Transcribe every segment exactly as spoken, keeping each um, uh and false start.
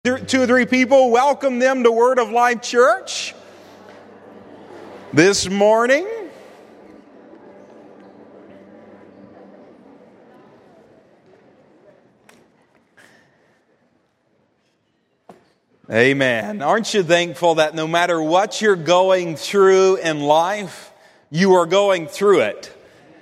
Two or three people, welcome them to Word of Life Church this morning. Amen. Aren't you thankful that no matter what you're going through in life, you are going through it?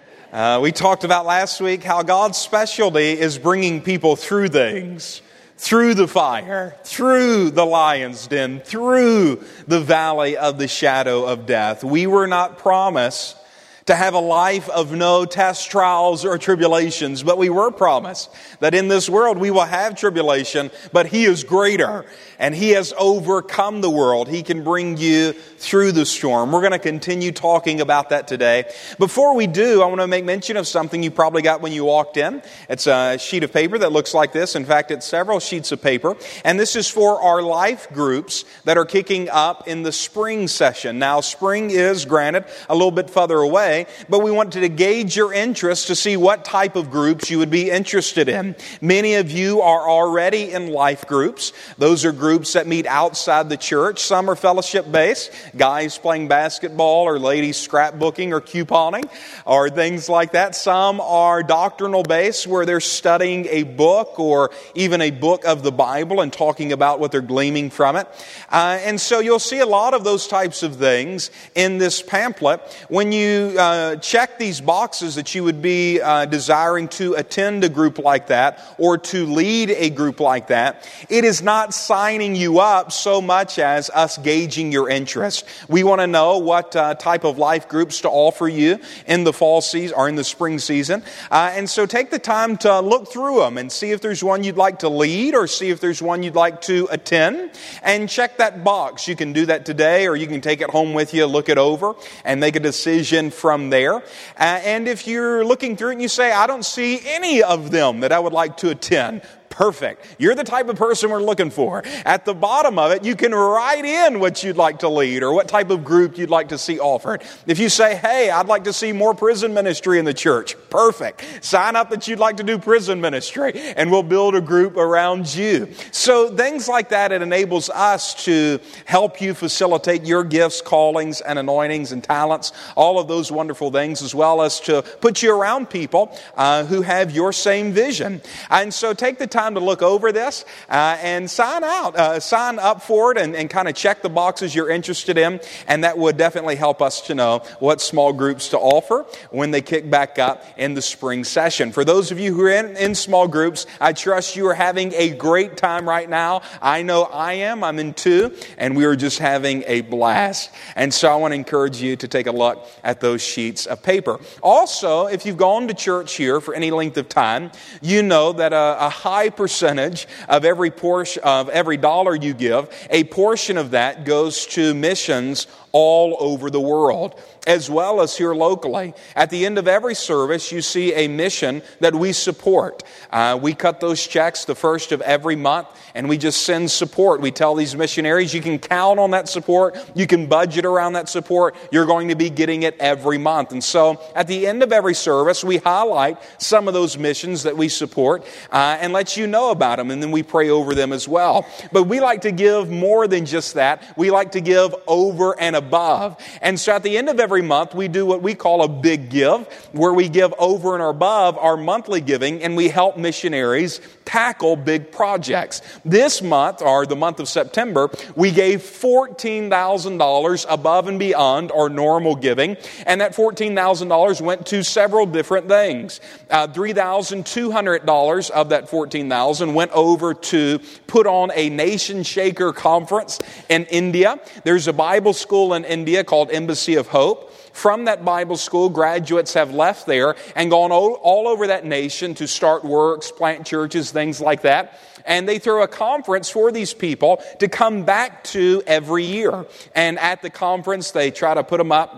Uh, we talked about last week how God's specialty is bringing people through things. Through the fire, through the lion's den, through the valley of the shadow of death. We were not promised to have a life of no tests, trials, or tribulations, but we were promised that in this world we will have tribulation, but He is greater, and He has overcome the world. He can bring you through the storm. We're going to continue talking about that today. Before we do, I want to make mention of something you probably got when you walked in. It's a sheet of paper that looks like this. In fact, it's several sheets of paper, and this is for our life groups that are kicking up in the spring session. Now, spring is, granted, a little bit further away, but we wanted to gauge your interest to see what type of groups you would be interested in. Many of you are already in life groups. Those are groups that meet outside the church. Some are fellowship-based, guys playing basketball or ladies scrapbooking or couponing or things like that. Some are doctrinal-based, where they're studying a book or even a book of the Bible and talking about what they're gleaming from it. Uh, and so you'll see a lot of those types of things in this pamphlet. When you uh, check these boxes that you would be uh, desiring to attend a group like that or to lead a group like that, it is not signing you up so much as us gauging your interest. We want to know what uh, type of life groups to offer you in the fall season or in the spring season. Uh, and so take the time to look through them and see if there's one you'd like to lead or see if there's one you'd like to attend, and check that box. You can do that today, or you can take it home with you, look it over, and make a decision from there. Uh, and if you're looking through it and you say, I don't see any of them that I would like to attend, perfect. You're the type of person we're looking for. At the bottom of it, you can write in what you'd like to lead or what type of group you'd like to see offered. If you say, hey, I'd like to see more prison ministry in the church, perfect. Sign up that you'd like to do prison ministry, and we'll build a group around you. So things like that, it enables us to help you facilitate your gifts, callings, and anointings and talents, all of those wonderful things, as well as to put you around people uh, who have your same vision. And so take the time to look over this uh, and sign out, uh, sign up for it, and, and kind of check the boxes you're interested in, and that would definitely help us to know what small groups to offer when they kick back up in the spring session. For those of you who are in, in small groups, I trust you are having a great time right now. I know I am. I'm in two, and we are just having a blast. And so I want to encourage you to take a look at those sheets of paper. Also, if you've gone to church here for any length of time, you know that a, a high percentage of every portion of every dollar you give, a portion of that goes to missions all over the world, as well as here locally. At the end of every service, you see a mission that we support. Uh, we cut those checks the first of every month, and we just send support. We tell these missionaries, you can count on that support. You can budget around that support. You're going to be getting it every month. And so at the end of every service, we highlight some of those missions that we support uh, and let you know about them, and then we pray over them as well. But we like to give more than just that. We like to give over and above. And so at the end of every month, we do what we call a big give, where we give over and above our monthly giving, and we help missionaries tackle big projects. This month, or the month of September, we gave fourteen thousand dollars above and beyond our normal giving, and that fourteen thousand dollars went to several different things. Uh, three thousand two hundred dollars of that fourteen thousand dollars went over to put on a Nation Shaker conference in India. There's a Bible school in India called Embassy of Hope. From that Bible school, graduates have left there and gone all, all over that nation to start works, plant churches, things like that. And they throw a conference for these people to come back to every year. And at the conference, they try to put them up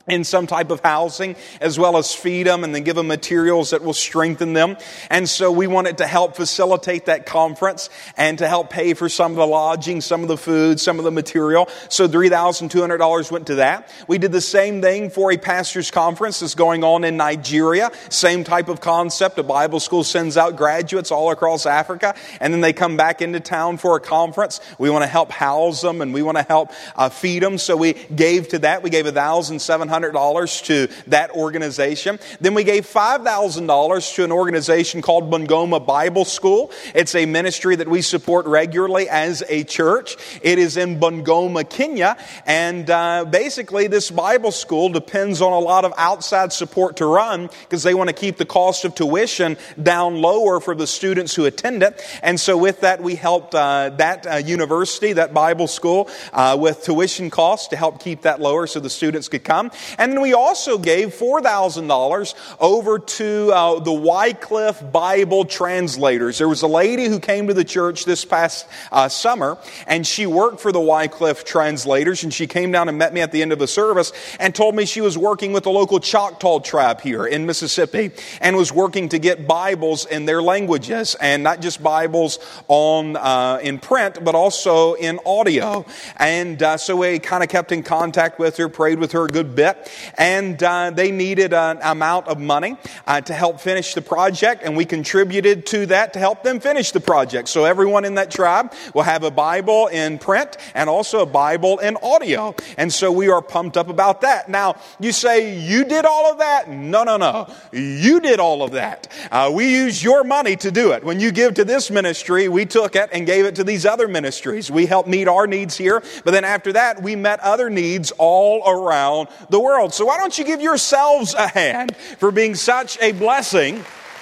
in some type of housing, as well as feed them and then give them materials that will strengthen them. And so we wanted to help facilitate that conference and to help pay for some of the lodging, some of the food, some of the material. So three thousand two hundred dollars went to that. We did the same thing for a pastor's conference that's going on in Nigeria. Same type of concept. A Bible school sends out graduates all across Africa, and then they come back into town for a conference. We want to help house them, and we want to help uh, feed them. So we gave to that. We gave one thousand seven hundred dollars to that organization. Then we gave five thousand dollars to an organization called Bungoma Bible School. It's a ministry that we support regularly as a church. It is in Bungoma, Kenya. And uh, basically this Bible school depends on a lot of outside support to run because they want to keep the cost of tuition down lower for the students who attend it. And so with that, we helped uh, that uh, university, that Bible school, uh, with tuition costs to help keep that lower so the students could come. And then we also gave four thousand dollars over to uh, the Wycliffe Bible translators. There was a lady who came to the church this past uh, summer, and she worked for the Wycliffe translators, and she came down and met me at the end of the service and told me she was working with the local Choctaw tribe here in Mississippi and was working to get Bibles in their languages, and not just Bibles on uh, in print, but also in audio. And uh, so we kind of kept in contact with her, prayed with her a good bit. And uh, they needed an amount of money uh, to help finish the project, and we contributed to that to help them finish the project. So everyone in that tribe will have a Bible in print and also a Bible in audio. And so we are pumped up about that. Now, you say, you did all of that? No, no, no. You did all of that. Uh, we used your money to do it. When you give to this ministry, we took it and gave it to these other ministries. We helped meet our needs here, but then after that, we met other needs all around the world. So why don't you give yourselves a hand for being such a blessing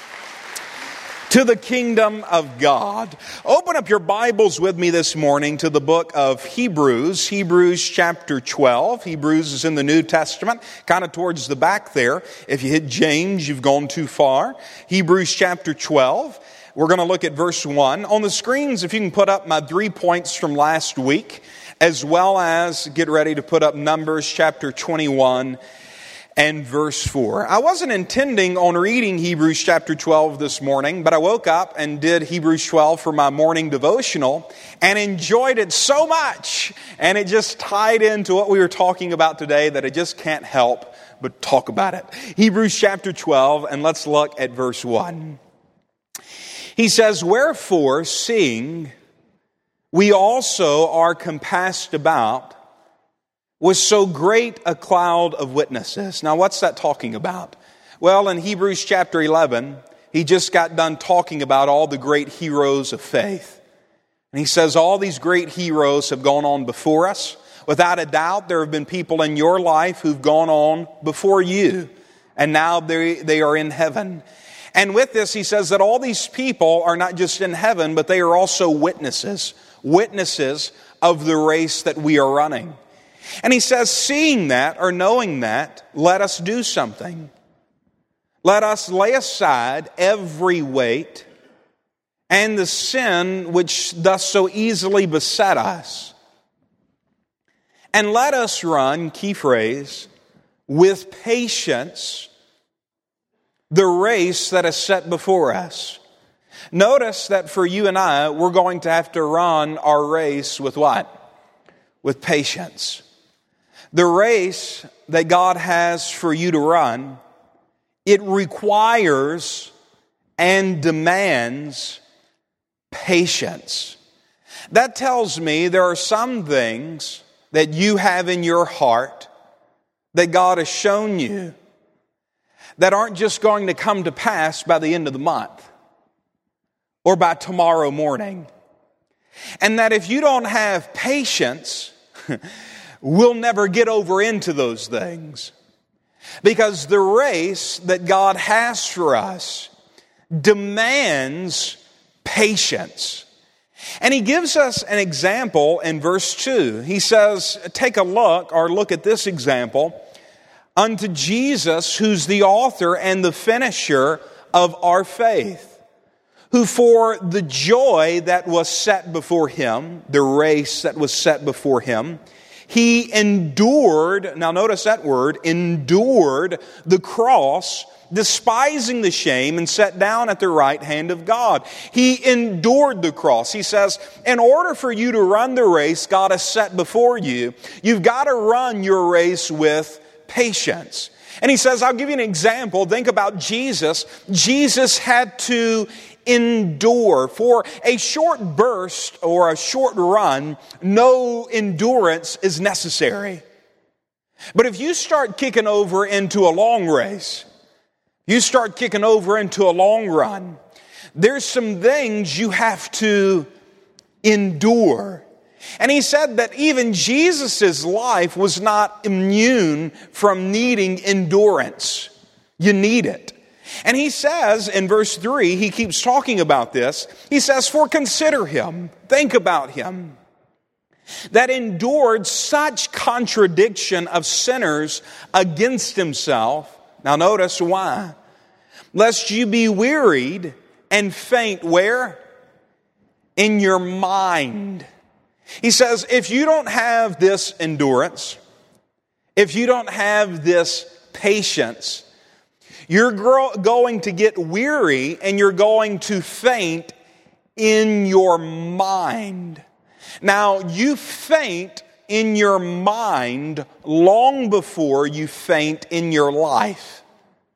to the kingdom of God. Open up your Bibles with me this morning to the book of Hebrews, Hebrews chapter twelve. Hebrews is in the New Testament, kind of towards the back there. If you hit James, you've gone too far. Hebrews chapter twelve. We're going to look at verse one. On the screens, if you can put up my three points from last week, as well as get ready to put up Numbers chapter twenty-one and verse four. I wasn't intending on reading Hebrews chapter twelve this morning, but I woke up and did Hebrews twelve for my morning devotional and enjoyed it so much. And it just tied into what we were talking about today that I just can't help but talk about it. Hebrews chapter twelve, and let's look at verse one. He says, "Wherefore, seeing we also are compassed about with so great a cloud of witnesses." Now, what's that talking about? Well, in Hebrews chapter eleven, he just got done talking about all the great heroes of faith. And he says all these great heroes have gone on before us. Without a doubt, there have been people in your life who've gone on before you, and now they they are in heaven. And with this, he says that all these people are not just in heaven, but they are also witnesses, witnesses of the race that we are running. And he says, seeing that or knowing that, let us do something. Let us lay aside every weight and the sin which doth so easily beset us. And let us run, key phrase, with patience the race that is set before us. Notice that for you and I, we're going to have to run our race with what? With patience. The race that God has for you to run, it requires and demands patience. That tells me there are some things that you have in your heart that God has shown you that aren't just going to come to pass by the end of the month or by tomorrow morning. And that if you don't have patience, we'll never get over into those things. Because the race that God has for us demands patience. And he gives us an example in verse two. He says, take a look, or look at this example, unto Jesus, who's the author and the finisher of our faith, who for the joy that was set before him, the race that was set before him, He endured, now notice that word, endured the cross, despising the shame, and sat down at the right hand of God. He endured the cross. He says, in order for you to run the race God has set before you, you've got to run your race with patience. And he says, I'll give you an example. Think about Jesus. Jesus had to endure. For a short burst or a short run, no endurance is necessary. But if you start kicking over into a long race, you start kicking over into a long run, there's some things you have to endure. And he said that even Jesus' life was not immune from needing endurance. You need it. And he says in verse three, he keeps talking about this. He says, for consider him, think about him, that endured such contradiction of sinners against himself. Now notice why. Lest you be wearied and faint where? In your mind. He says, if you don't have this endurance, if you don't have this patience, you're going to get weary and you're going to faint in your mind. Now, you faint in your mind long before you faint in your life.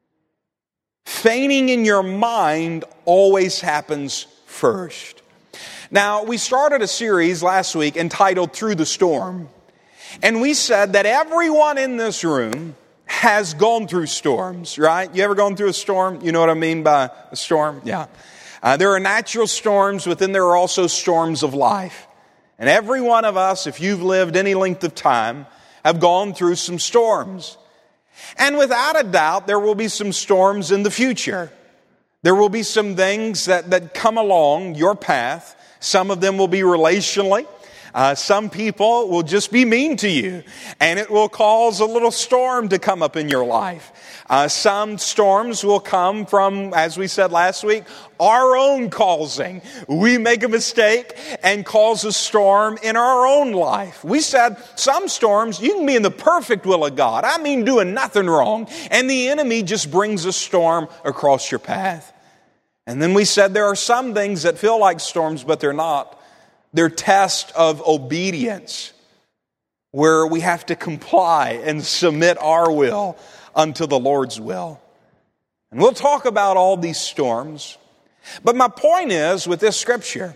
Fainting in your mind always happens first. Now, we started a series last week entitled Through the Storm. And we said that everyone in this room has gone through storms, right? You ever gone through a storm? You know what I mean by a storm? Yeah. Uh, there are natural storms, but then there are also storms of life. And every one of us, if you've lived any length of time, have gone through some storms. And without a doubt, there will be some storms in the future. There will be some things that, that come along your path. Some of them will be relationally. Uh, some people will just be mean to you, and it will cause a little storm to come up in your life. Uh, some storms will come from, as we said last week, our own causing. We make a mistake and cause a storm in our own life. We said some storms, you can be in the perfect will of God. I mean doing nothing wrong, and the enemy just brings a storm across your path. And then we said there are some things that feel like storms, but they're not. They're tests of obedience, where we have to comply and submit our will unto the Lord's will. And we'll talk about all these storms. But my point is, with this scripture,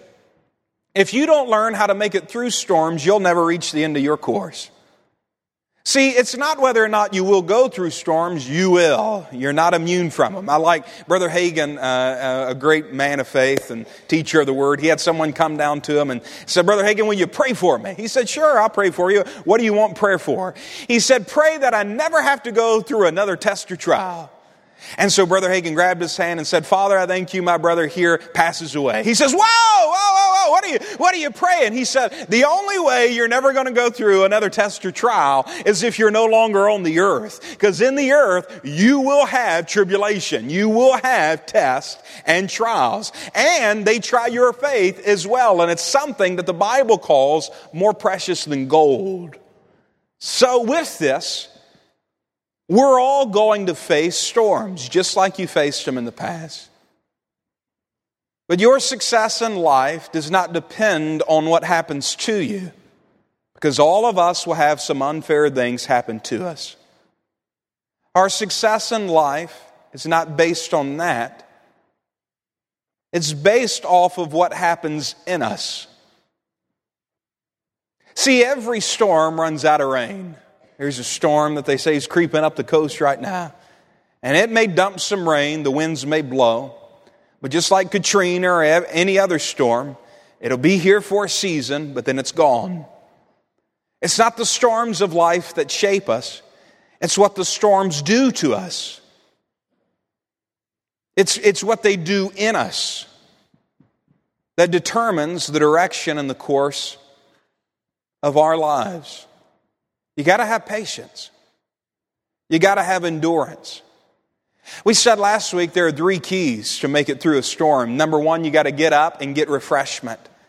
if you don't learn how to make it through storms, you'll never reach the end of your course. See, it's not whether or not you will go through storms, you will. You're not immune from them. I like Brother Hagin, uh, a great man of faith and teacher of the Word. He had someone come down to him and said, Brother Hagin, will you pray for me? He said, sure, I'll pray for you. What do you want prayer for? He said, pray that I never have to go through another test or trial. And so Brother Hagin grabbed his hand and said, Father, I thank you, my brother here passes away. He says, whoa, whoa, whoa, whoa, what are you, what are you praying? He said, the only way you're never going to go through another test or trial is if you're no longer on the earth. Because in the earth, you will have tribulation. You will have tests and trials. And they try your faith as well. And it's something that the Bible calls more precious than gold. So with this, we're all going to face storms, just like you faced them in the past. But your success in life does not depend on what happens to you, because all of us will have some unfair things happen to us. Our success in life is not based on that. It's based off of what happens in us. See, every storm runs out of rain. There's a storm that they say is creeping up the coast right now. And it may dump some rain, the winds may blow. But just like Katrina or any other storm, it'll be here for a season, but then it's gone. It's not the storms of life that shape us. It's what the storms do to us. It's, it's what they do in us that determines the direction and the course of our lives. You got to have patience. You got to have endurance. We said last week there are three keys to make it through a storm. Number one, you got to get up and get refreshment.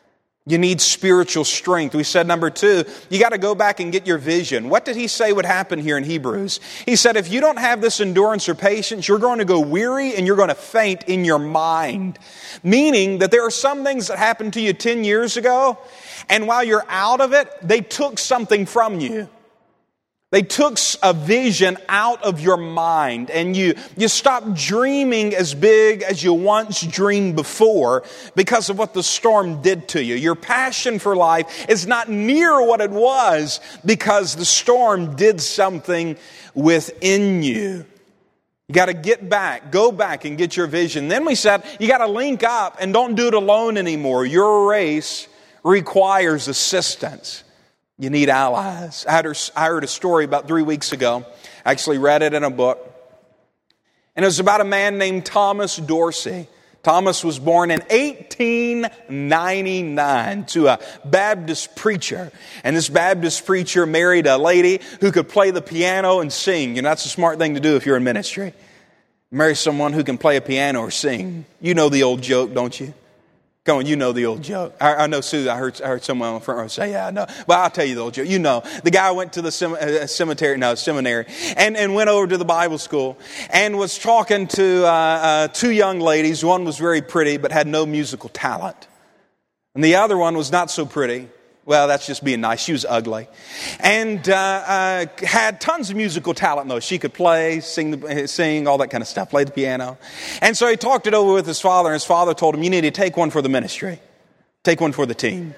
You need spiritual strength. We said number two, you got to go back and get your vision. What did he say would happen here in Hebrews? He said, if you don't have this endurance or patience, you're going to go weary and you're going to faint in your mind. Meaning that there are some things that happened to you ten years ago, and while you're out of it, they took something from you. They took a vision out of your mind, and you, you stopped dreaming as big as you once dreamed before because of what the storm did to you. Your passion for life is not near what it was because the storm did something within you. You got to get back, go back and get your vision. Then we said you got to link up and don't do it alone anymore. Your race requires assistance. You need allies. I heard, I heard a story about three weeks ago. I actually read it in a book. And it was about a man named Thomas Dorsey. Thomas was born in eighteen ninety-nine to a Baptist preacher. And this Baptist preacher married a lady who could play the piano and sing. You know, that's a smart thing to do if you're in ministry. Marry someone who can play a piano or sing. You know the old joke, don't you? Come on, you know the old joke. I, I know, Sue, I heard, I heard someone on the front row say, yeah, I know. But I'll tell you the old joke. You know, the guy went to the cemetery, no, seminary, and, and went over to the Bible school and was talking to uh, uh, two young ladies. One was very pretty but had no musical talent. And the other one was not so pretty. Well, that's just being nice. She was ugly. And uh, uh, had tons of musical talent, though. She could play, sing, sing, all that kind of stuff, play the piano. And so he talked it over with his father, and his father told him, you need to take one for the ministry. Take one for the team.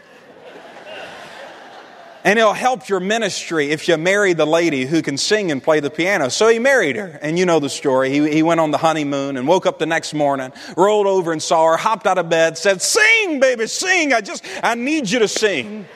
And it'll help your ministry if you marry the lady who can sing and play the piano. So he married her. And you know the story. He, he went on the honeymoon and woke up the next morning, rolled over and saw her, hopped out of bed, said, sing, baby, sing. I just, I need you to sing.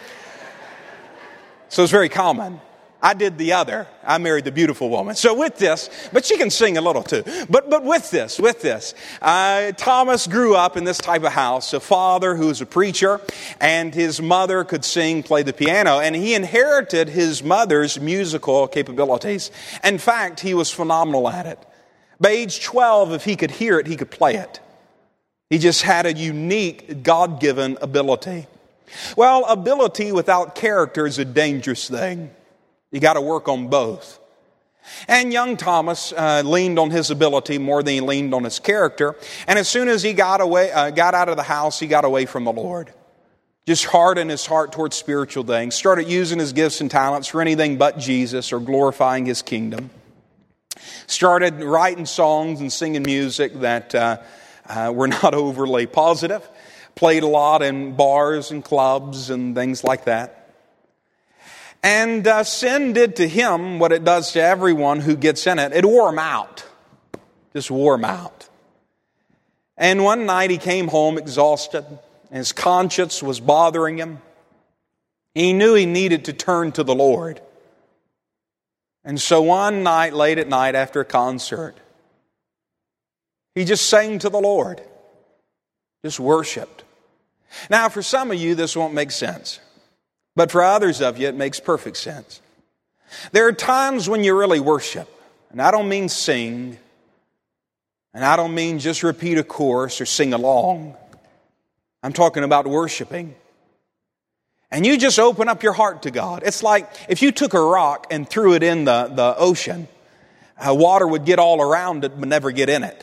So it's very common. I did the other. I married the beautiful woman. So with this, but she can sing a little too. But but with this, with this, uh, Thomas grew up in this type of house. A father who was a preacher, and his mother could sing, play the piano, and he inherited his mother's musical capabilities. In fact, he was phenomenal at it. By age twelve, if he could hear it, he could play it. He just had a unique, God-given ability. Well, ability without character is a dangerous thing. You got to work on both. And young Thomas uh, leaned on his ability more than he leaned on his character. And as soon as he got away, uh, got out of the house, he got away from the Lord. Just hardened his heart towards spiritual things. Started using his gifts and talents for anything but Jesus or glorifying His kingdom. Started writing songs and singing music that uh, uh, were not overly positive. Played a lot in bars and clubs and things like that. And uh, sin did to him what it does to everyone who gets in it. It wore him out. Just wore him out. And one night he came home exhausted. And his conscience was bothering him. He knew he needed to turn to the Lord. And so one night, late at night after a concert, he just sang to the Lord. Just worshiped. Now, for some of you, this won't make sense. But for others of you, it makes perfect sense. There are times when you really worship. And I don't mean sing. And I don't mean just repeat a chorus or sing along. I'm talking about worshiping. And you just open up your heart to God. It's like if you took a rock and threw it in the, the ocean, uh, water would get all around it but never get in it.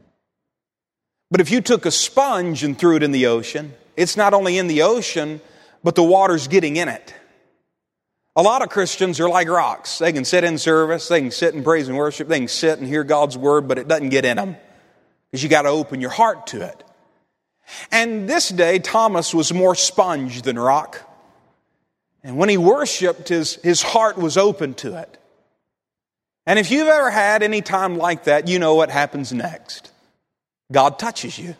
But if you took a sponge and threw it in the ocean, it's not only in the ocean, but the water's getting in it. A lot of Christians are like rocks. They can sit in service, they can sit in praise and worship, they can sit and hear God's word, but it doesn't get in them. Because you got to open your heart to it. And this day, Thomas was more sponge than rock. And when he worshiped, his, his heart was open to it. And if you've ever had any time like that, you know what happens next. God touches you.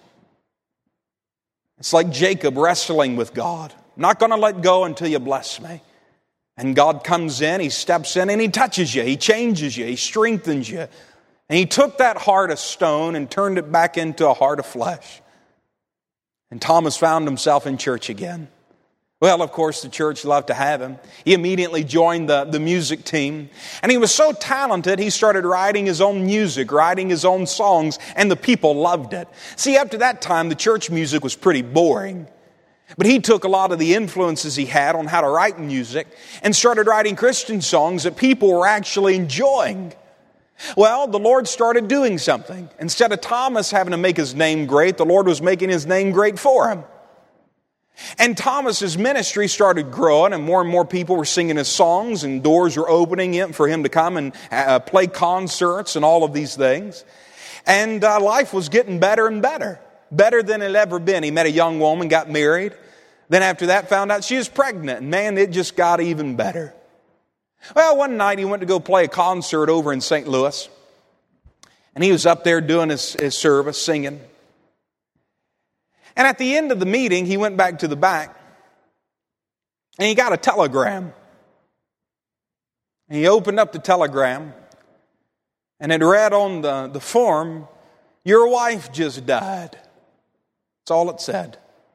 It's like Jacob wrestling with God. I'm not going to let go until you bless me. And God comes in, He steps in, and He touches you. He changes you. He strengthens you. And He took that heart of stone and turned it back into a heart of flesh. And Thomas found himself in church again. Well, of course, the church loved to have him. He immediately joined the, the music team. And he was so talented, he started writing his own music, writing his own songs, and the people loved it. See, up to that time, the church music was pretty boring. But he took a lot of the influences he had on how to write music and started writing Christian songs that people were actually enjoying. Well, the Lord started doing something. Instead of Thomas having to make his name great, the Lord was making his name great for him. And Thomas's ministry started growing, and more and more people were singing his songs, and doors were opening for him to come and uh, play concerts and all of these things. And uh, life was getting better and better, better than it had ever been. He met a young woman, got married. Then after that, found out she was pregnant. And man, it just got even better. Well, one night he went to go play a concert over in Saint Louis. And he was up there doing his, his service, singing. And at the end of the meeting, he went back to the back. And he got a telegram. And he opened up the telegram. And it read on the, the form, "Your wife just died." That's all it said.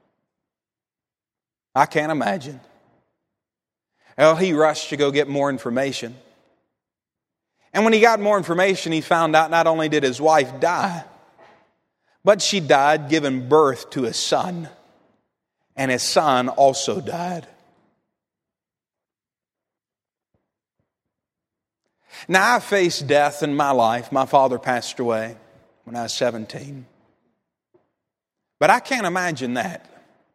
I can't imagine. Well, he rushed to go get more information. And when he got more information, he found out not only did his wife die, but she died giving birth to a son. And his son also died. Now, I faced death in my life. My father passed away when I was seventeen. But I can't imagine that.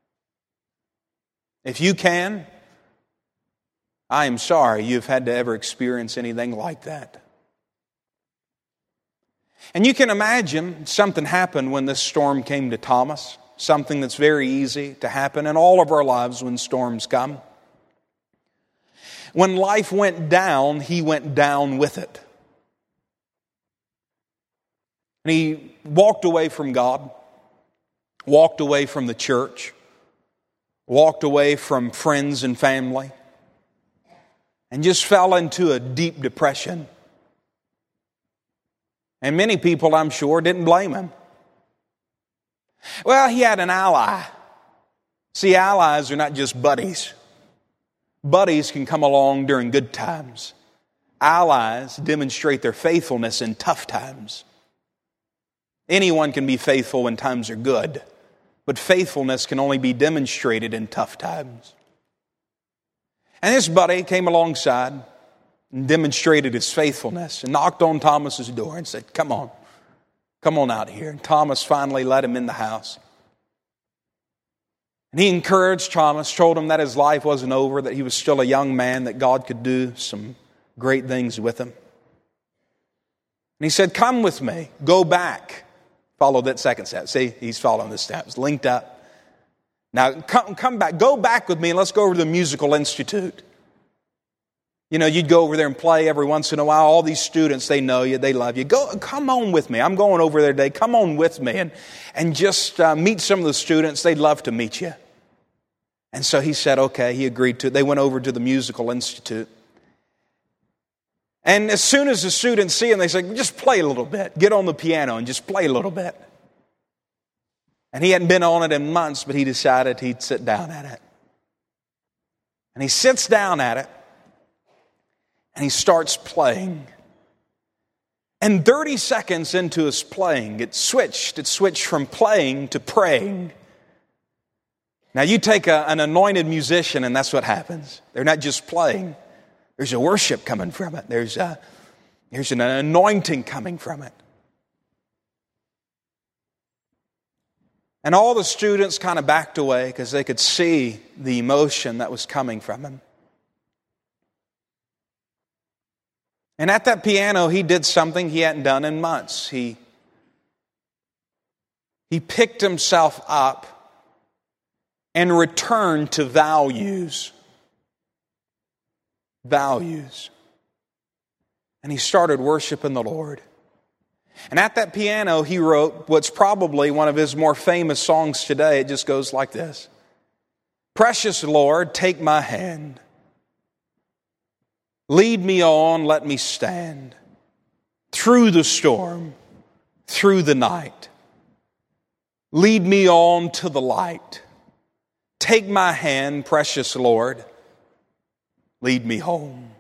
If you can, I am sorry you've had to ever experience anything like that. And you can imagine something happened when this storm came to Thomas. Something that's very easy to happen in all of our lives when storms come. When life went down, he went down with it. And he walked away from God, walked away from the church, walked away from friends and family, and just fell into a deep depression. And many people, I'm sure, didn't blame him. Well, he had an ally. See, allies are not just buddies. Buddies can come along during good times. Allies demonstrate their faithfulness in tough times. Anyone can be faithful when times are good, but faithfulness can only be demonstrated in tough times. And this buddy came alongside and demonstrated his faithfulness and knocked on Thomas's door and said, "Come on, come on out here." And Thomas finally let him in the house. And he encouraged Thomas, told him that his life wasn't over, that he was still a young man, that God could do some great things with him. And he said, "Come with me, go back." Follow that second step. See, he's following the steps, linked up. Now, come, come back, go back with me and let's go over to the musical institute. You know, you'd go over there and play every once in a while. All these students, they know you, they love you. Go, come on with me. I'm going over there today. Come on with me and, and just uh, meet some of the students. They'd love to meet you. And so he said, okay, he agreed to it. They went over to the musical institute. And as soon as the students see him, they say, just play a little bit. Get on the piano and just play a little bit. And he hadn't been on it in months, but he decided he'd sit down at it. And he sits down at it. And he starts playing. And thirty seconds into his playing, it switched. It switched from playing to praying. Now you take a, an anointed musician and that's what happens. They're not just playing. There's a worship coming from it. There's, a, there's an anointing coming from it. And all the students kind of backed away because they could see the emotion that was coming from him. And at that piano, he did something he hadn't done in months. He, he picked himself up and returned to values. Values. And he started worshiping the Lord. And at that piano, he wrote what's probably one of his more famous songs today. It just goes like this. "Precious Lord, take my hand. Lead me on, let me stand. Through the storm, through the night. Lead me on to the light. Take my hand, precious Lord. Lead me home."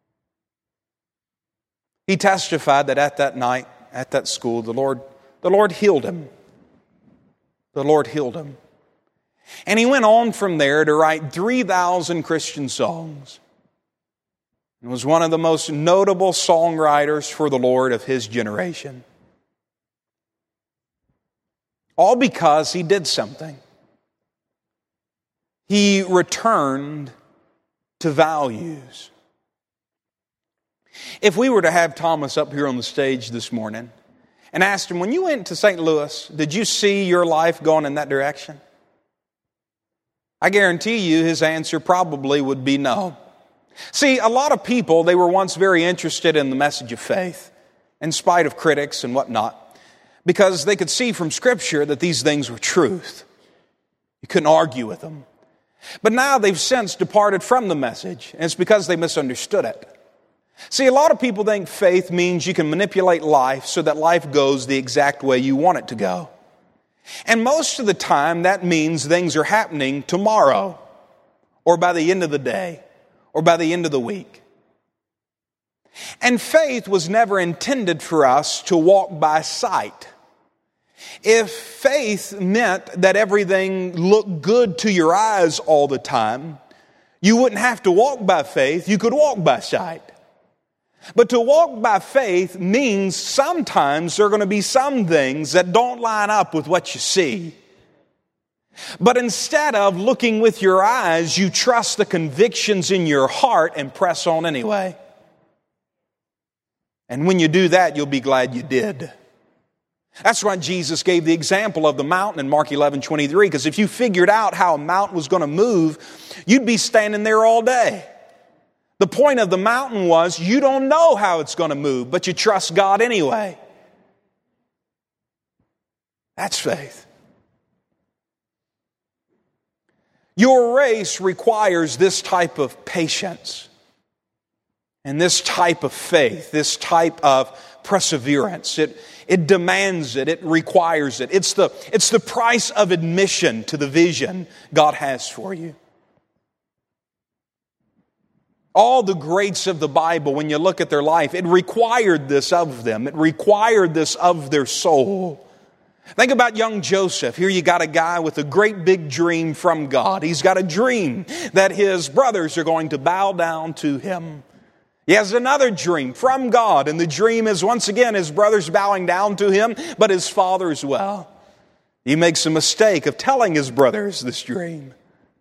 He testified that at that night, at that school, the Lord, the Lord healed him. The Lord healed him. And he went on from there to write three thousand Christian songs. And was one of the most notable songwriters for the Lord of his generation. All because he did something. He returned to values. If we were to have Thomas up here on the stage this morning and asked him, when you went to Saint Louis, did you see your life going in that direction? I guarantee you his answer probably would be no. See, a lot of people, they were once very interested in the message of faith, in spite of critics and whatnot, because they could see from Scripture that these things were truth. You couldn't argue with them. But now they've since departed from the message, and it's because they misunderstood it. See, a lot of people think faith means you can manipulate life so that life goes the exact way you want it to go. And most of the time, that means things are happening tomorrow, or by the end of the day, or by the end of the week. And faith was never intended for us to walk by sight. If faith meant that everything looked good to your eyes all the time, you wouldn't have to walk by faith, you could walk by sight. But to walk by faith means sometimes there are going to be some things that don't line up with what you see. But instead of looking with your eyes, you trust the convictions in your heart and press on anyway. And when you do that, you'll be glad you did. That's why Jesus gave the example of the mountain in Mark eleven twenty-three, because if you figured out how a mountain was going to move, you'd be standing there all day. The point of the mountain was you don't know how it's going to move, but you trust God anyway. That's faith. Your race requires this type of patience and this type of faith, this type of perseverance. It, it demands it. It requires it. It's the, it's the price of admission to the vision God has for you. All the greats of the Bible, when you look at their life, it required this of them. It required this of their soul. Think about young Joseph. Here you got a guy with a great big dream from God. He's got a dream that his brothers are going to bow down to him. He has another dream from God, and the dream is once again his brothers bowing down to him, but his father as well. He makes a mistake of telling his brothers this dream.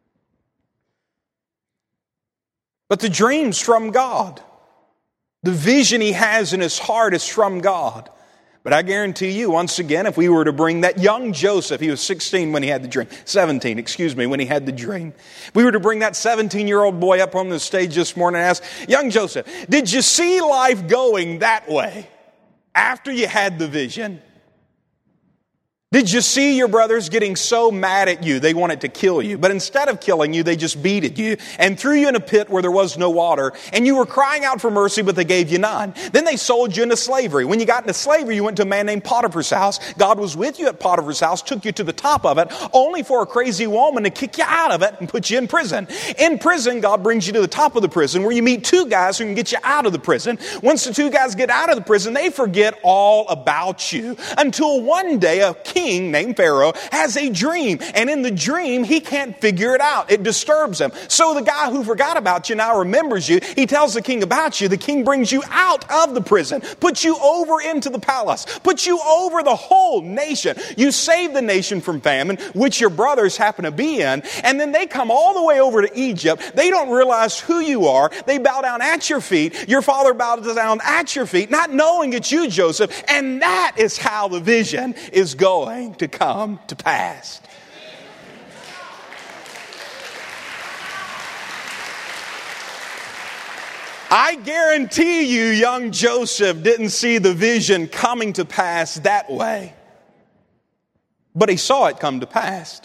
But the dream's from God. The vision he has in his heart is from God. But I guarantee you, once again, if we were to bring that young Joseph, he was sixteen when he had the dream, seventeen, excuse me, when he had the dream. If we were to bring that seventeen-year-old boy up on the stage this morning and ask, young Joseph, did you see life going that way after you had the vision? Did you see your brothers getting so mad at you they wanted to kill you? But instead of killing you, they just beated you and threw you in a pit where there was no water. And you were crying out for mercy, but they gave you none. Then they sold you into slavery. When you got into slavery, you went to a man named Potiphar's house. God was with you at Potiphar's house, took you to the top of it, only for a crazy woman to kick you out of it and put you in prison. In prison, God brings you to the top of the prison where you meet two guys who can get you out of the prison. Once the two guys get out of the prison, they forget all about you until one day a king King named Pharaoh has a dream, and in the dream he can't figure it out. It disturbs him. So the guy who forgot about you now remembers you. He tells the king about you. The king brings you out of the prison, puts you over into the palace, puts you over the whole nation. You save the nation from famine, which your brothers happen to be in, and then they come all the way over to Egypt. They don't realize who you are. They bow down at your feet. Your father bows down at your feet, not knowing it's you, Joseph, and that is how the vision is going to come to pass. I guarantee you, young Joseph didn't see the vision coming to pass that way. But he saw it come to pass.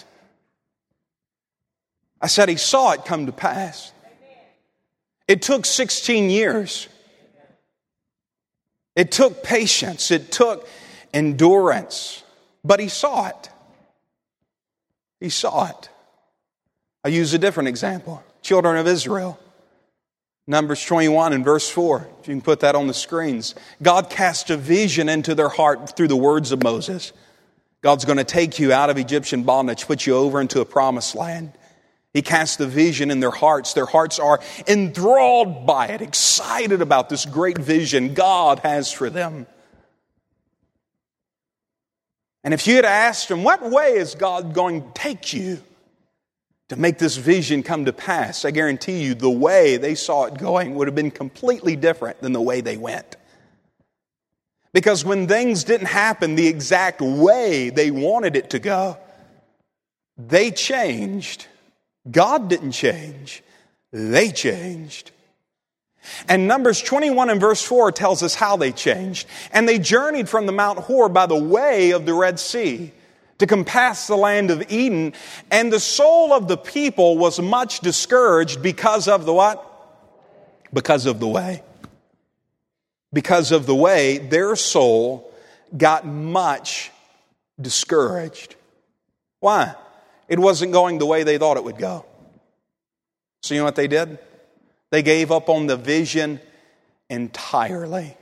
I said he saw it come to pass. It took sixteen years. It took patience. It took endurance. But he saw it. He saw it. I use a different example. Children of Israel. Numbers twenty-one and verse four. If you can put that on the screens. God cast a vision into their heart through the words of Moses. God's going to take you out of Egyptian bondage, put you over into a promised land. He casts the vision in their hearts. Their hearts are enthralled by it, excited about this great vision God has for them. And if you had asked them, what way is God going to take you to make this vision come to pass? I guarantee you the way they saw it going would have been completely different than the way they went. Because when things didn't happen the exact way they wanted it to go, they changed. God didn't change. They changed. And Numbers twenty-one and verse four tells us how they changed. And they journeyed from the Mount Hor by the way of the Red Sea to compass the land of Eden. And the soul of the people was much discouraged because of the what? Because of the way. Because of the way, their soul got much discouraged. Why? It wasn't going the way they thought it would go. So you know what they did? They gave up on the vision entirely.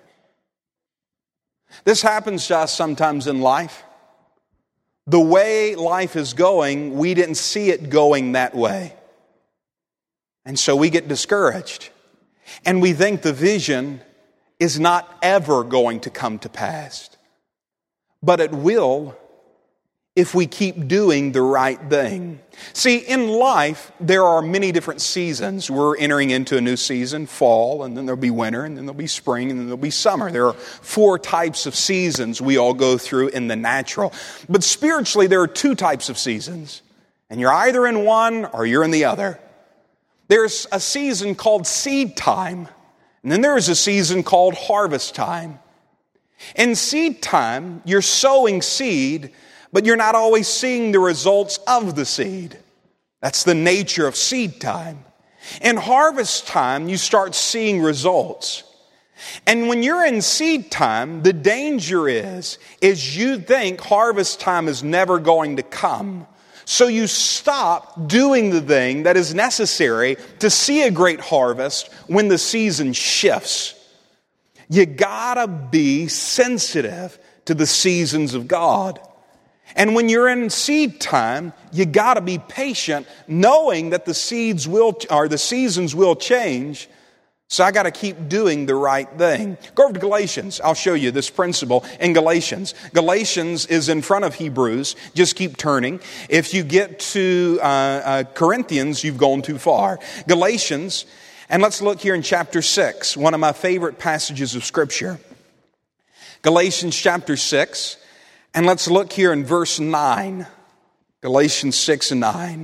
This happens to us sometimes in life. The way life is going, we didn't see it going that way. And so we get discouraged. And we think the vision is not ever going to come to pass. But it will if we keep doing the right thing. See, in life, there are many different seasons. We're entering into a new season, fall, and then there'll be winter, and then there'll be spring, and then there'll be summer. There are four types of seasons we all go through in the natural. But spiritually, there are two types of seasons. And you're either in one or you're in the other. There's a season called seed time. And then there is a season called harvest time. In seed time, you're sowing seed, but you're not always seeing the results of the seed. That's the nature of seed time. In harvest time, you start seeing results. And when you're in seed time, the danger is, is you think harvest time is never going to come. So you stop doing the thing that is necessary to see a great harvest when the season shifts. You gotta be sensitive to the seasons of God. And when you're in seed time, you gotta be patient, knowing that the seeds will, or the seasons will change. So I got to keep doing the right thing. Go over to Galatians. I'll show you this principle in Galatians. Galatians is in front of Hebrews. Just keep turning. If you get to uh, uh, Corinthians, you've gone too far. Galatians, and let's look here in chapter six, one of my favorite passages of Scripture. Galatians chapter six, and let's look here in verse nine. Galatians six and nine.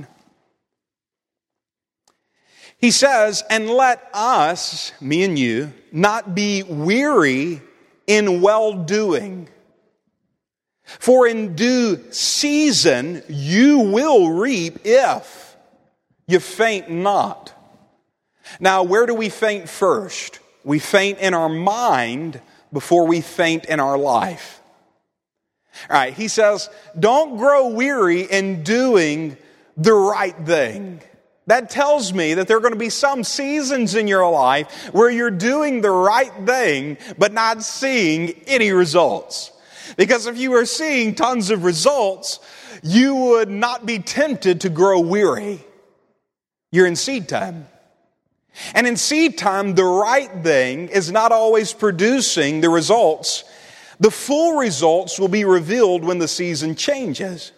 He says, and let us, me and you, not be weary in well-doing. For in due season you will reap if you faint not. Now, where do we faint first? We faint in our mind before we faint in our life. All right, he says, don't grow weary in doing the right thing. That tells me that there are going to be some seasons in your life where you're doing the right thing, but not seeing any results. Because if you were seeing tons of results, you would not be tempted to grow weary. You're in seed time. And in seed time, the right thing is not always producing the results. The full results will be revealed when the season changes.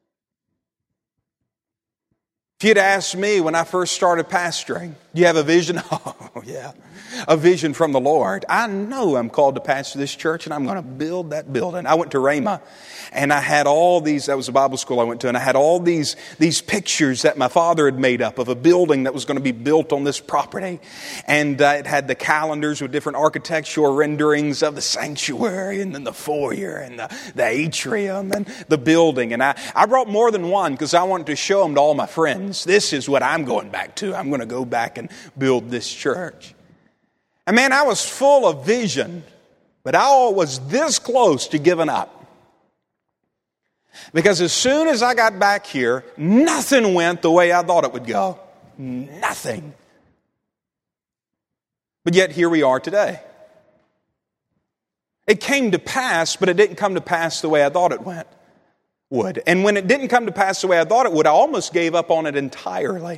If you'd asked me when I first started pastoring, do you have a vision? Oh, yeah. A vision from the Lord. I know I'm called to pastor this church and I'm going to build that building. I went to Rhema and I had all these, that was a Bible school I went to, and I had all these, these pictures that my father had made up of a building that was going to be built on this property. And uh, it had the calendars with different architectural renderings of the sanctuary and then the foyer and the, the atrium and the building. And I, I brought more than one because I wanted to show them to all my friends. This is what I'm going back to. I'm going to go back and build this church. And man, I was full of vision, but I was this close to giving up. Because as soon as I got back here, nothing went the way I thought it would go. Nothing. But yet here we are today. It came to pass, but it didn't come to pass the way I thought it went. would. And when it didn't come to pass the way I thought it would, I almost gave up on it entirely.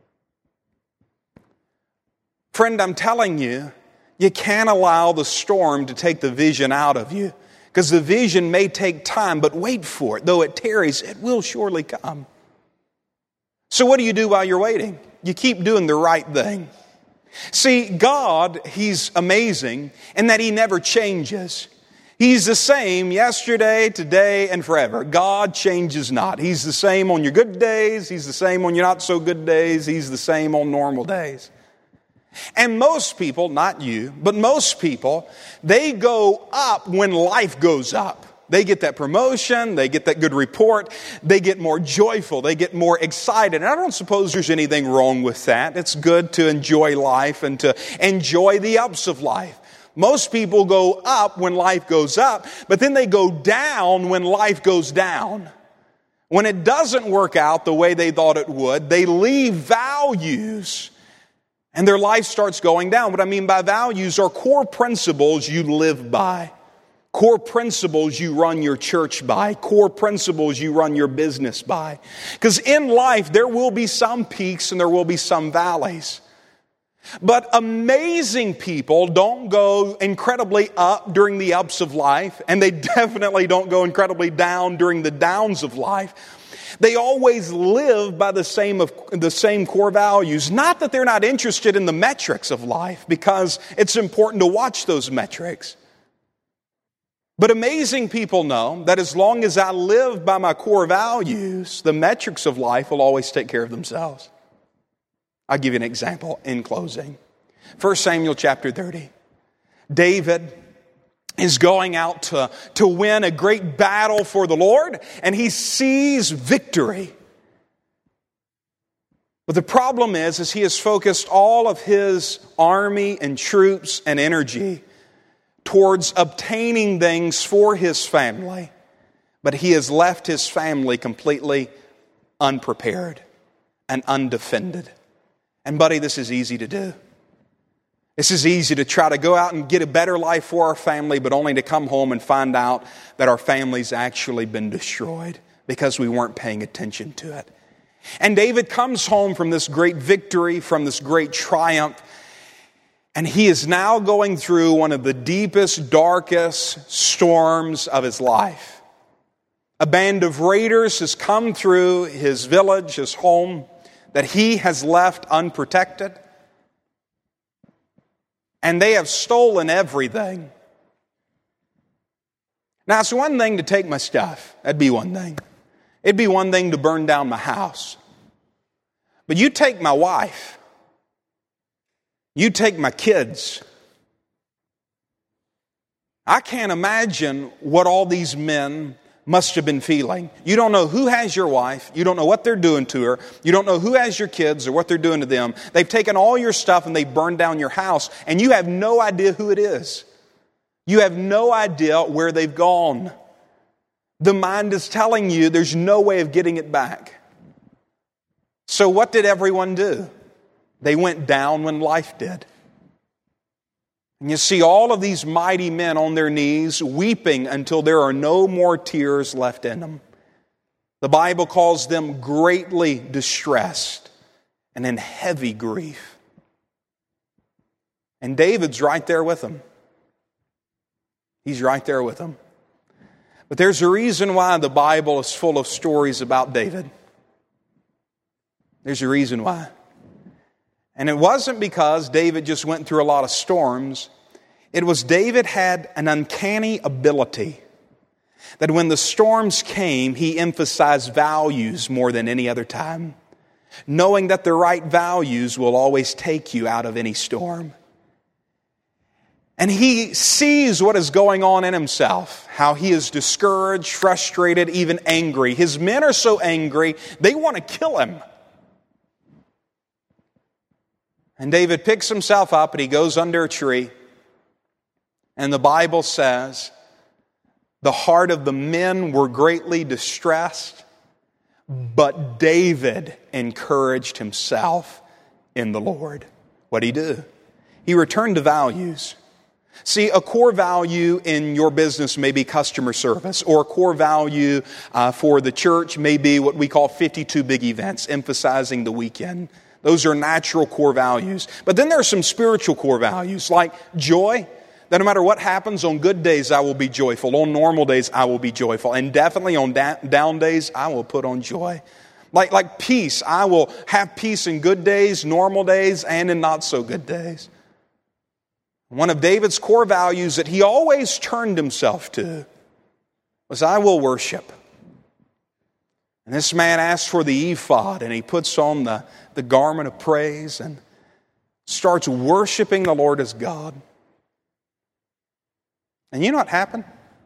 Friend, I'm telling you, you can't allow the storm to take the vision out of you. Because the vision may take time, but wait for it. Though it tarries, it will surely come. So what do you do while you're waiting? You keep doing the right thing. See, God, He's amazing in that He never changes. He's the same yesterday, today, and forever. God changes not. He's the same on your good days. He's the same on your not so good days. He's the same on normal days. And most people, not you, but most people, they go up when life goes up. They get that promotion, they get that good report, they get more joyful, they get more excited. And I don't suppose there's anything wrong with that. It's good to enjoy life and to enjoy the ups of life. Most people go up when life goes up, but then they go down when life goes down. When it doesn't work out the way they thought it would, they leave values and their life starts going down. What I mean by values are core principles you live by. Core principles you run your church by. Core principles you run your business by. Because in life, there will be some peaks and there will be some valleys. But amazing people don't go incredibly up during the ups of life, and they definitely don't go incredibly down during the downs of life. They always live by the same of the same core values. Not that they're not interested in the metrics of life, because it's important to watch those metrics. But amazing people know that as long as I live by my core values, the metrics of life will always take care of themselves. I'll give you an example in closing. First Samuel chapter thirty. David is going out to, to win a great battle for the Lord, and he sees victory. But the problem is, is he has focused all of his army and troops and energy towards obtaining things for his family, but he has left his family completely unprepared and undefended. And buddy, this is easy to do. This is easy to try to go out and get a better life for our family, but only to come home and find out that our family's actually been destroyed because we weren't paying attention to it. And David comes home from this great victory, from this great triumph, and he is now going through one of the deepest, darkest storms of his life. A band of raiders has come through his village, his home, that he has left unprotected. And they have stolen everything. Now, it's one thing to take my stuff. That'd be one thing. It'd be one thing to burn down my house. But you take my wife. You take my kids. I can't imagine what all these men must have been feeling. You don't know who has your wife. You don't know what they're doing to her. You don't know who has your kids or what they're doing to them. They've taken all your stuff and they burned down your house, and you have no idea who it is. You have no idea where they've gone. The mind is telling you there's no way of getting it back. So what did everyone do? They went down when life did. And you see all of these mighty men on their knees weeping until there are no more tears left in them. The Bible calls them greatly distressed and in heavy grief. And David's right there with them. He's right there with them. But there's a reason why the Bible is full of stories about David. There's a reason why. And it wasn't because David just went through a lot of storms. It was David had an uncanny ability that when the storms came, he emphasized values more than any other time, knowing that the right values will always take you out of any storm. And he sees what is going on in himself, how he is discouraged, frustrated, even angry. His men are so angry, they want to kill him. And David picks himself up and he goes under a tree. And the Bible says, the heart of the men were greatly distressed, but David encouraged himself in the Lord. What did he do? He returned to values. See, a core value in your business may be customer service, or a core value uh, for the church may be what we call fifty-two big events, emphasizing the weekend. Those are natural core values. But then there are some spiritual core values, like joy. That no matter what happens, on good days I will be joyful. On normal days I will be joyful. And definitely on da- down days I will put on joy. Like, like peace, I will have peace in good days, normal days, and in not so good days. One of David's core values that he always turned himself to was, I will worship. And this man asks for the ephod, and he puts on the, the garment of praise and starts worshiping the Lord as God. And you know what happened?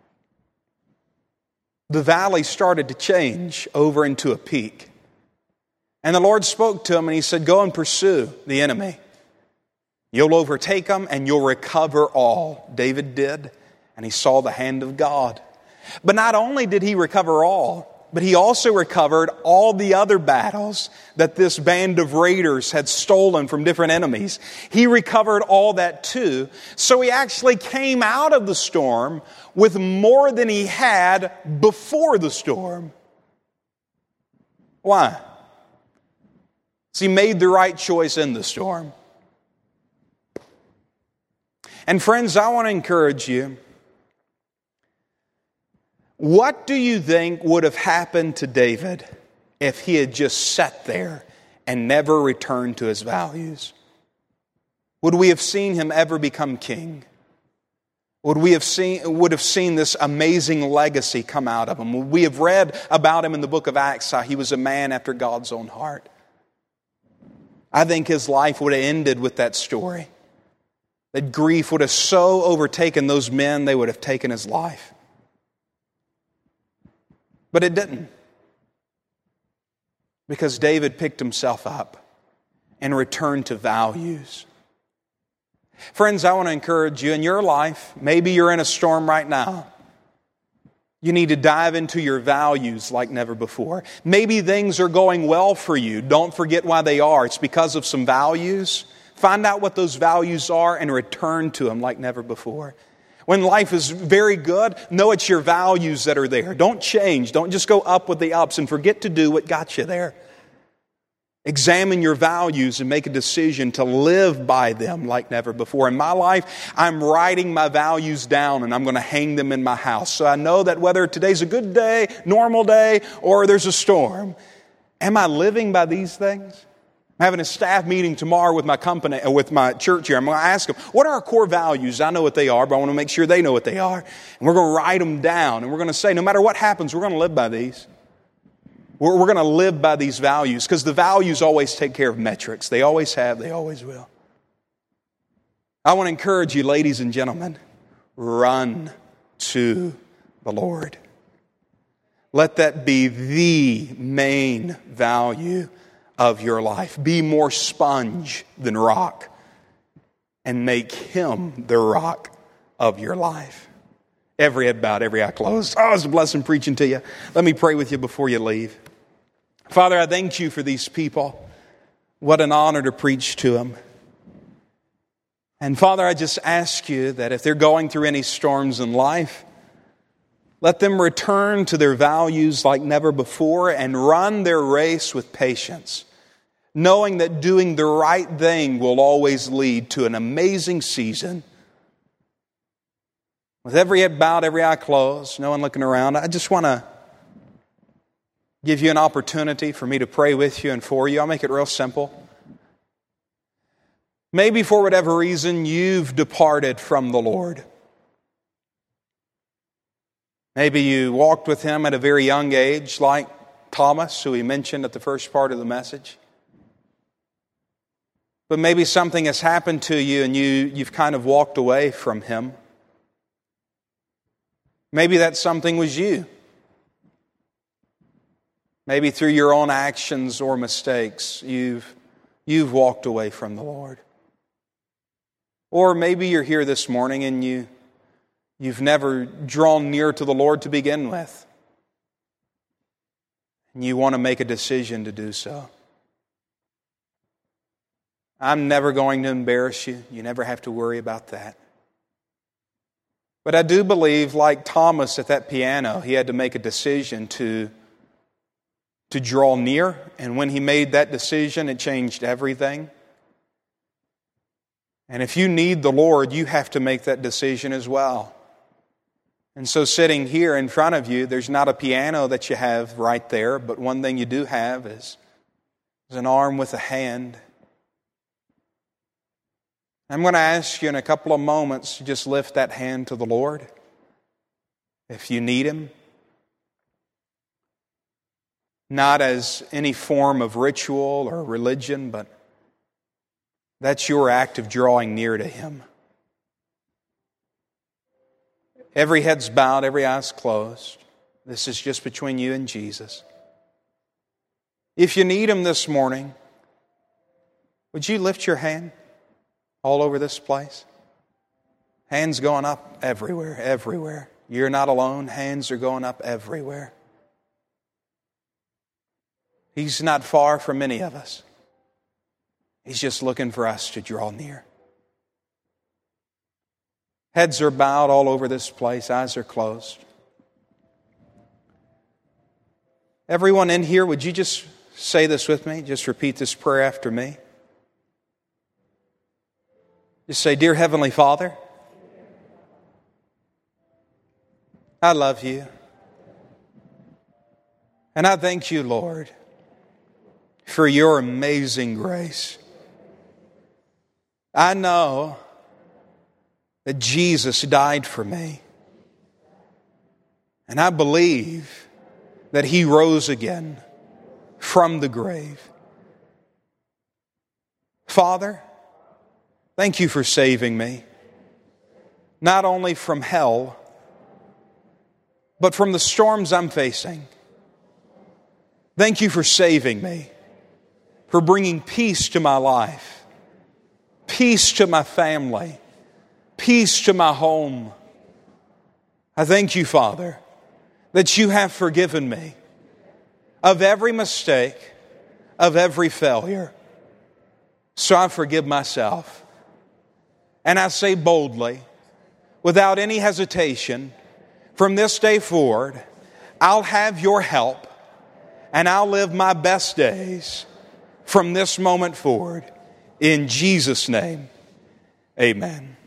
The valley started to change over into a peak. And the Lord spoke to him and he said, go and pursue the enemy. You'll overtake them and you'll recover all. David did, and he saw the hand of God. But not only did he recover all, but he also recovered all the other battles that this band of raiders had stolen from different enemies. He recovered all that too. So he actually came out of the storm with more than he had before the storm. Why? So he made the right choice in the storm. And friends, I want to encourage you. What do you think would have happened to David if he had just sat there and never returned to his values? Would we have seen him ever become king? Would we have seen, would have seen this amazing legacy come out of him? We have read about him in the book of Acts, how he was a man after God's own heart. I think his life would have ended with that story. That grief would have so overtaken those men, they would have taken his life. But it didn't. Because David picked himself up and returned to values. Friends, I want to encourage you in your life. Maybe you're in a storm right now. You need to dive into your values like never before. Maybe things are going well for you. Don't forget why they are. It's because of some values. Find out what those values are and return to them like never before. When life is very good, know it's your values that are there. Don't change. Don't just go up with the ups and forget to do what got you there. Examine your values and make a decision to live by them like never before. In my life, I'm writing my values down and I'm going to hang them in my house. So I know that whether today's a good day, normal day, or there's a storm, am I living by these things? I'm having a staff meeting tomorrow with my company, with my church here. I'm going to ask them, what are our core values? I know what they are, but I want to make sure they know what they are. And we're going to write them down. And we're going to say, no matter what happens, we're going to live by these. We're, we're going to live by these values, because the values always take care of metrics. They always have. They always will. I want to encourage you, ladies and gentlemen, run to the Lord. Let that be the main value of your life. Be more sponge than rock, and make Him the rock of your life. Every head bowed, every eye closed. Oh, it's a blessing preaching to you. Let me pray with you before you leave. Father, I thank you for these people. What an honor to preach to them. And Father, I just ask you that if they're going through any storms in life, let them return to their values like never before and run their race with patience, knowing that doing the right thing will always lead to an amazing season. With every head bowed, every eye closed, no one looking around, I just want to give you an opportunity for me to pray with you and for you. I'll make it real simple. Maybe for whatever reason you've departed from the Lord. Maybe you walked with Him at a very young age, like Thomas, who he mentioned at the first part of the message. But maybe something has happened to you and you, you've kind of walked away from Him. Maybe that something was you. Maybe through your own actions or mistakes, you've, you've walked away from the Lord. Or maybe you're here this morning and you You've never drawn near to the Lord to begin with. And you want to make a decision to do so. I'm never going to embarrass you. You never have to worry about that. But I do believe, like Thomas at that piano, he had to make a decision to, to draw near. And when he made that decision, it changed everything. And if you need the Lord, you have to make that decision as well. And so sitting here in front of you, there's not a piano that you have right there, but one thing you do have is, is an arm with a hand. I'm going to ask you in a couple of moments to just lift that hand to the Lord if you need Him. Not as any form of ritual or religion, but that's your act of drawing near to Him. Every head's bowed, every eye's closed. This is just between you and Jesus. If you need Him this morning, would you lift your hand all over this place? Hands going up everywhere, everywhere. You're not alone. Hands are going up everywhere. He's not far from any of us. He's just looking for us to draw near. Heads are bowed all over this place. Eyes are closed. Everyone in here, would you just say this with me? Just repeat this prayer after me. Just say, Dear Heavenly Father, I love you. And I thank you, Lord, for your amazing grace. I know that Jesus died for me. And I believe that He rose again from the grave. Father, thank you for saving me, not only from hell, but from the storms I'm facing. Thank you for saving me, for bringing peace to my life, peace to my family, peace to my home. I thank you, Father, that you have forgiven me of every mistake, of every failure. So I forgive myself. And I say boldly, without any hesitation, from this day forward, I'll have your help and I'll live my best days from this moment forward. In Jesus' name, amen.